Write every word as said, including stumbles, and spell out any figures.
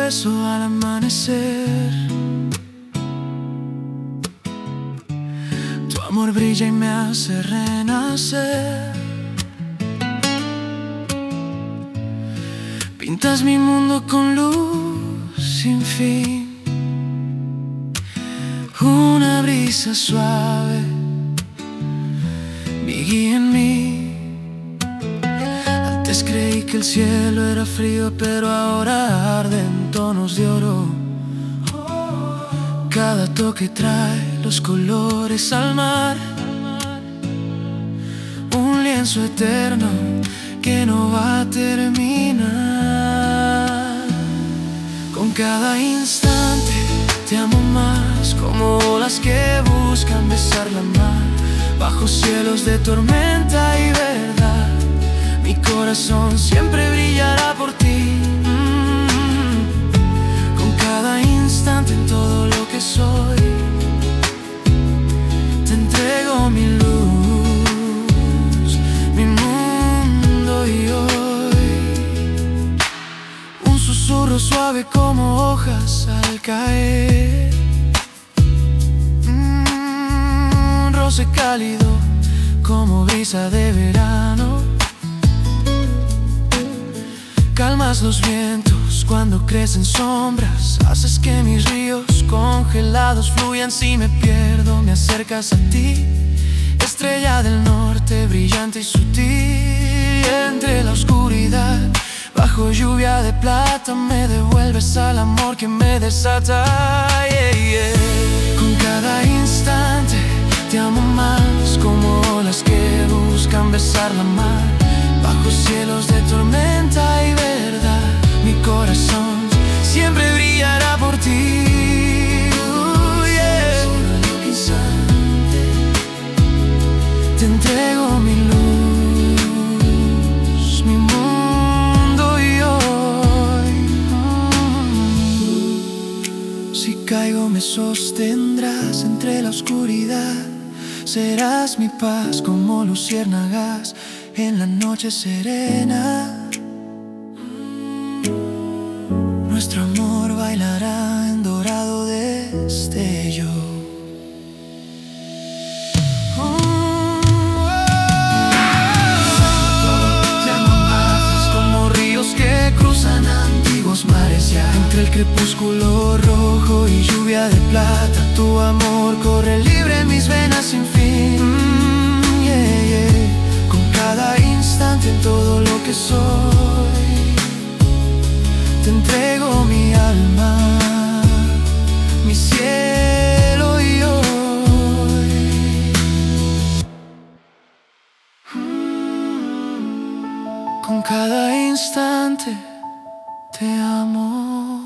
beso al amanecer. Tu amor brilla y me hace renacer. Pintas mi mundo con luz sin fin. Una brisa suave, mi guía en mí. Antes creí que el cielo era frío, pero ahora arde en tonos de oro. Cada toque trae los colores al mar. Un lienzo eterno que no va a terminar. Con cada instante te amo más, como olas que buscan besar la mar. Bajo cielos de tormenta y verdad, mi corazón siempre brillará por ti. mm. Con cada instante en todo lo que soy, te entrego mi luz, mi mundo y hoy. Un susurro suave como hojas al caer, un roce cálido como brisa de verano. Calmas los vientos cuando crecen sombras. Haces que mis ríos congelados fluyan. Si me pierdo, me acercas a ti. Estrella del norte, brillante y sutil. Entre la oscuridad, bajo lluvia de plata, me devuelves al amor que me desata. yeah, yeah. Con cada instante te amo más, como olas que buscan besar la mar. Bajo cielos de tormenta y verdad, mi corazón siempre brillará por ti. uh, yeah. Te entrego mi luz, mi mundo y hoy. mm. Si caigo me sostendrás entre la oscuridad. Serás mi paz como luciérnagas en la noche serena. Nuestro amor bailará en dorado destello. Te amo más, como ríos que cruzan antiguos mares ya. Entre el crepúsculo rojo y lluvia de plata, tu amor corre libre en mis venas sin fin. mm, yeah, yeah. Con cada instante en todo lo que soy, te entrego mi alma, mi cielo y hoy. mm, Con cada instante te amo.